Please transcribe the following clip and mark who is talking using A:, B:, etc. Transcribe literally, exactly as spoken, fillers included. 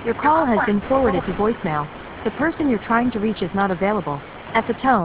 A: Your call has been forwarded to voicemail. The person you're trying to reach is not available. At the tone,